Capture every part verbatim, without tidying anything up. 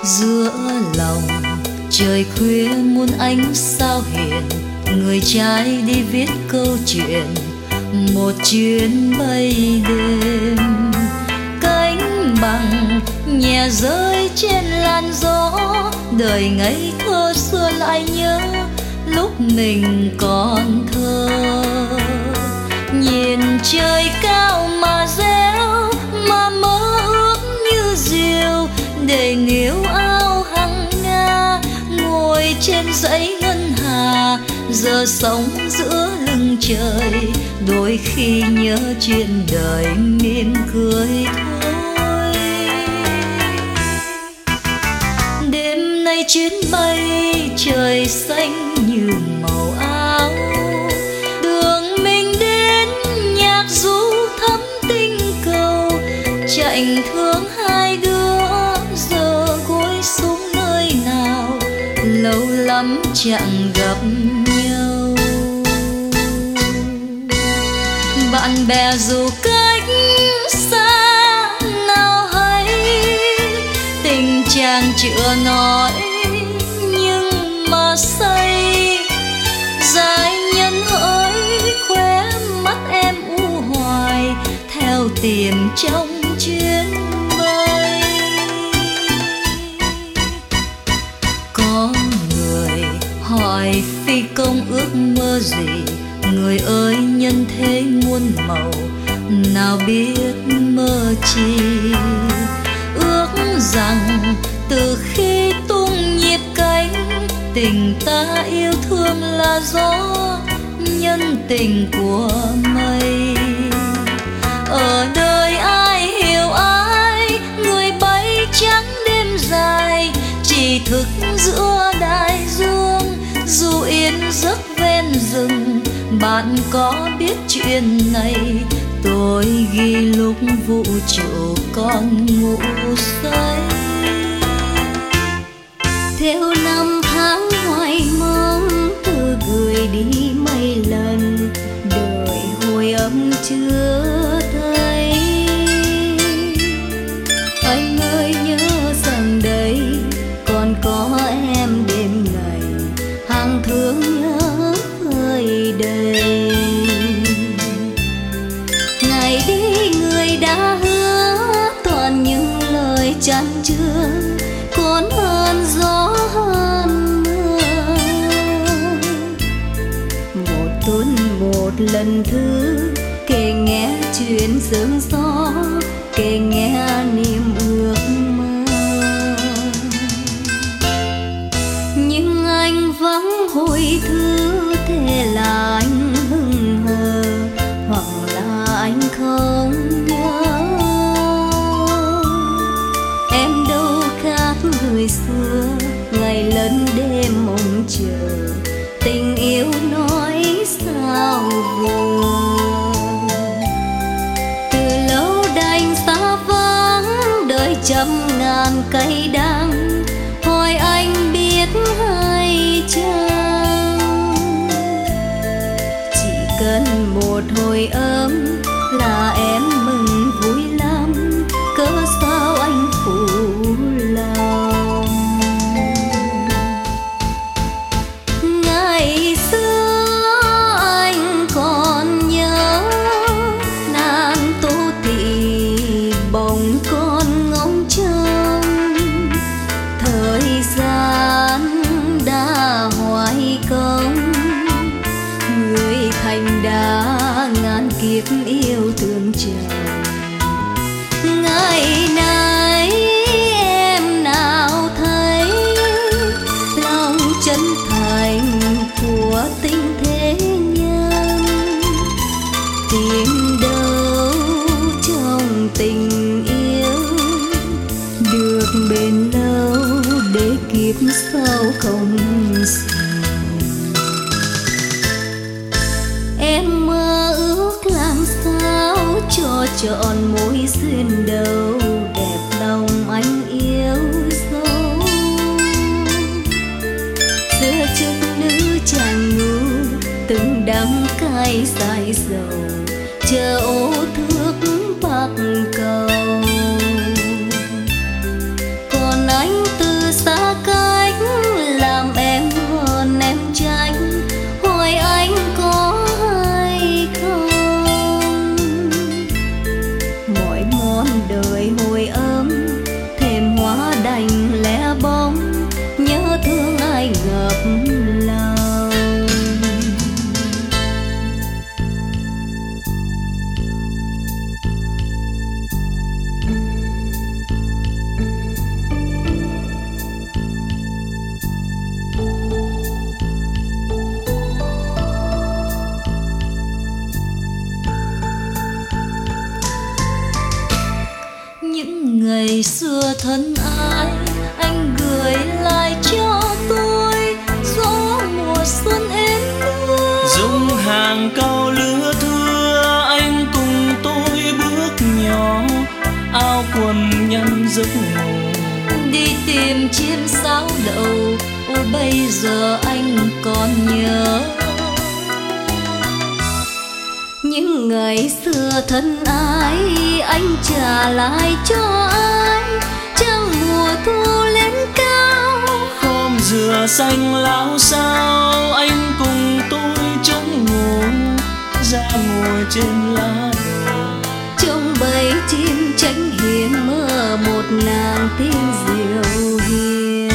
giữa lòng trời khuya muôn ánh sao hiền, người trai đi viết câu chuyện một chuyến bay đêm. Cánh bằng nhẹ rơi trên làn gió, đời ngây thơ xưa lại nhớ lúc mình còn thơ. Nhìn trời cao mà réo, mà mơ ước như diều, để níu áo hằng nga ngồi trên dãy ngân hà. Giờ sống giữa lưng trời, đôi khi nhớ chuyện đời mỉm cười thôi. Đêm nay chuyến bay trời xanh như màu áo, đường mình đến nhạc ru thắm tình cầu. Chạnh thương hai đứa giờ gối xuống nơi nào, lâu lắm chẳng gặp nhau. Bạn bè dù cách xa nào hay, tình chàng chưa nói nhưng mà say. Giai nhân hỡi khóe mắt em u hoài, theo tìm trong chuyến bay. Có người hỏi phi công ước mơ gì, người ơi nhân thế muôn màu, nào biết mơ chi. Ước rằng từ khi tung nhịp cánh, tình ta yêu thương là gió, nhân tình của mây. Ở đời ai hiểu ai, người bay trắng đêm dài, chỉ thức giữa đại dương, dù yên giấc ven rừng. Bạn có biết chuyện này, tôi ghi lúc vũ trụ còn ngủ say. Theo năm tháng hoài mong, từ gửi đi mấy lần, đời hồi ấm chưa thấy. Anh ơi nhớ rằng đây còn có em đêm ngày, hàng thương nhớ hơi đầy. Ngày đi người đã hứa toàn những lời chăn chứa, còn hơn gió hơn mưa. Một tuần một lần thứ kể nghe chuyện sương gió, kể nghe niềm ước mơ. Nhưng anh vắng hồi thứ, thế là anh hững hờ, hoặc là anh không nhớ. Em đâu khác người xưa, ngày lẫn đêm mong chờ, tình yêu nói sao vừa. Từ lâu đành xa vắng, đời trăm ngàn cay đắng, hỏi anh biết hay chăng. Chỉ cần một hồi ấm là em mừng vui lắm, cớ sao anh phụ lòng. Ngày xưa anh còn nhớ, nàng Tô Thị bồng con ngóng trông. Thời gian đã hoài công, người thành đã ngàn kiếp yêu thương chồng. Ngày nay em nào thấy lòng chân thành của tình thế nhân, tìm đâu trong tình yêu được bền lâu, để kiếp sau không sầu. Em mơ ước làm sao cho trọn mối duyên đầu, đẹp lòng anh yêu dấu. Xưa trước nữ chàng ngu, từng đắng cay dài dầu, chờ ô thước bạc cầu. Còn anh từ ấm đời hồi ấm, thềm hoa đành lẻ bóng, nhớ thương ai ngập lòng. Những ngày xưa thân ái, anh gửi lại cho tôi gió mùa xuân êm mưa. Dung hàng cao lứa thưa, anh cùng tôi bước nhỏ, áo quần nhăn giấc ngủ. Đi tìm chim sáo đậu, ôi bây giờ anh còn nhớ. Những ngày xưa thân ái, anh trả lại cho ai trăng mùa thu lên cao. Khóm dừa xanh lão sao, anh cùng tôi chống ngủ, ra ngồi trên lá đổ. Trong bầy chim tránh hiền mơ một nàng tiên diệu hiền.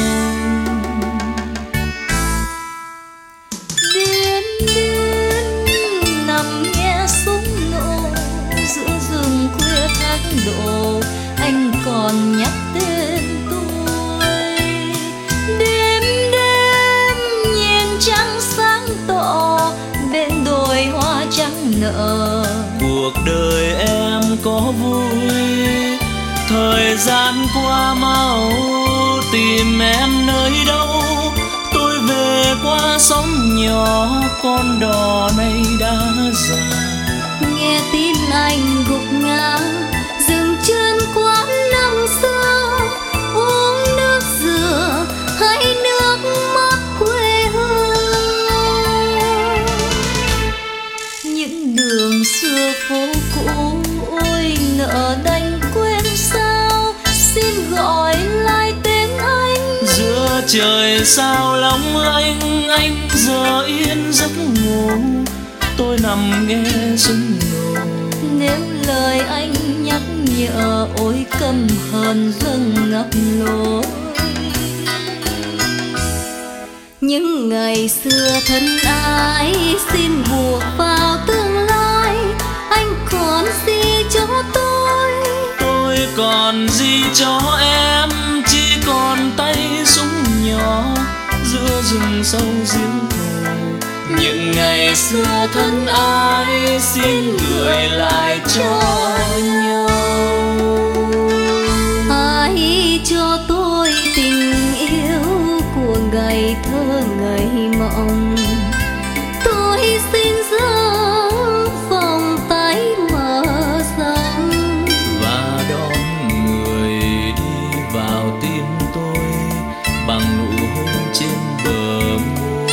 Đêm đêm nằm nghe súng nổ giữa rừng khuya tháng độ, anh còn nhắc tên tôi. Đêm đêm nhìn trăng sáng tỏ bên đồi hoa trắng nở. Cuộc đời em có vui, thời gian qua mau, tìm em nơi đâu. Tôi về qua xóm nhỏ, con đò này đã già. Nghe tin anh gục ngã, dừng chân quán năm xưa, uống nước dừa hay nước mắt quê hương. Những đường xưa phố cũ, ôi nợ đành quên sao, xin gọi lại tên anh. Giữa trời sao long lanh, anh giờ yên giấc ngủ, tôi nằm nghe súng nổ. Nếu lời anh nhắc nhở, ôi căm hờn dâng ngập lối. Những ngày xưa thân ái, xin buộc vào tương lai, anh còn gì cho tôi? Tôi còn gì cho em, chỉ còn tay súng nhỏ giữa rừng sâu giếng thù. Những ngày xưa thân ái, xin gửi lại cho nhau. Hãy cho tôi tình yêu của ngày thơ ngày mộng, tôi xin giữ vòng tay mở rộng và đón người đi vào tim tôi bằng nụ hôn trên bờ môi.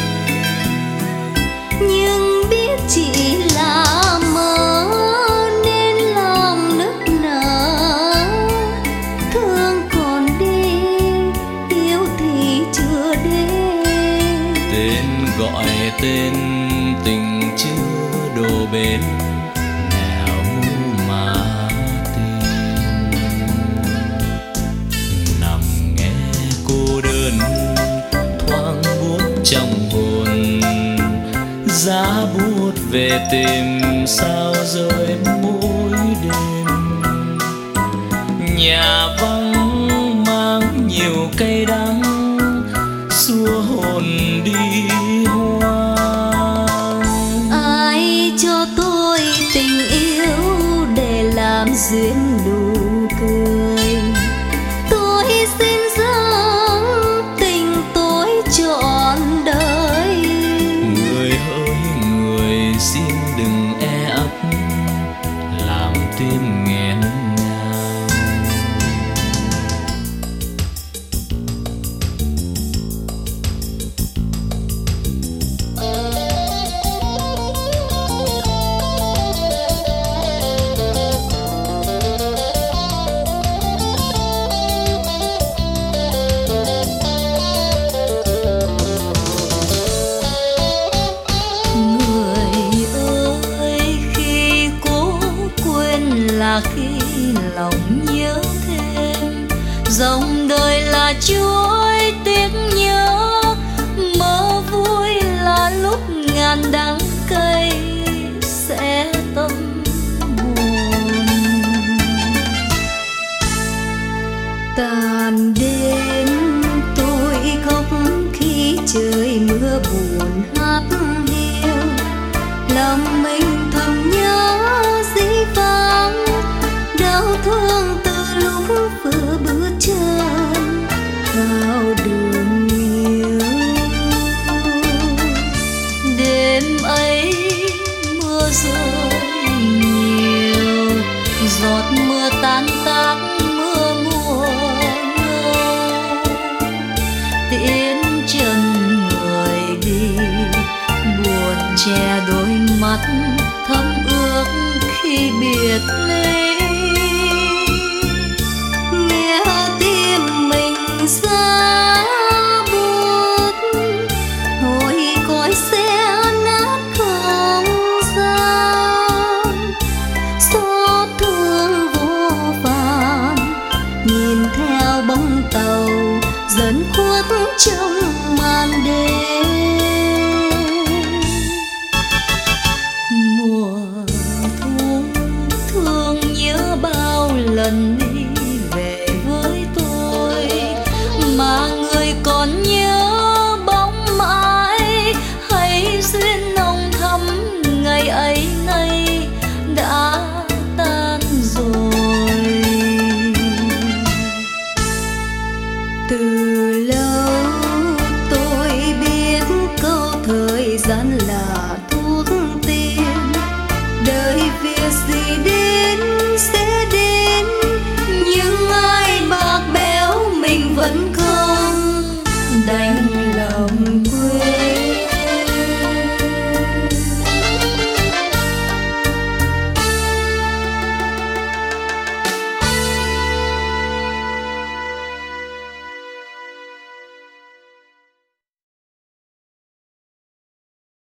nhưng biết chỉ là mơ nên lòng nức nở. Thương còn đi, yêu thì chưa đến. Tên gọi tên tình chưa đồ bến, nào mà tìm. Nằm nghe cô đơn thoáng buốt trong hồn, giá buốt về tìm sao rơi mỗi đêm. Nhà vắng mang nhiều cây đắng, xua hồn đi hoang. Ai cho tôi tình yêu để làm duyên nụ cười, tôi xin dâng tình tôi trọn đời. Người hỡi người, xin đừng e ấp làm tim nghẹn ngào. lòng nhớ thêm. Dòng đời là chuỗi tiếc nhớ, mơ vui là lúc ngàn đắng cay sẽ tâm buồn. Tàn đêm tôi khóc khi trời mưa buồn hát hiu, lòng mình thầm nhớ dĩ vãng, đau thương từ lúc vừa bước chân vào đường yêu. Đêm ấy mưa rơi nhiều, giọt mưa tan tác mưa mùa ngâu. Tiễn chân người đi, buồn che đôi mắt thấm ướt khi biệt ly. Nghe tim mình giá buốt, hồi cõi sẽ nát không gian. Xót thương vô vàn, nhìn theo bóng tàu dần khuất trong màn đêm. Mùa thu thương nhớ bao lần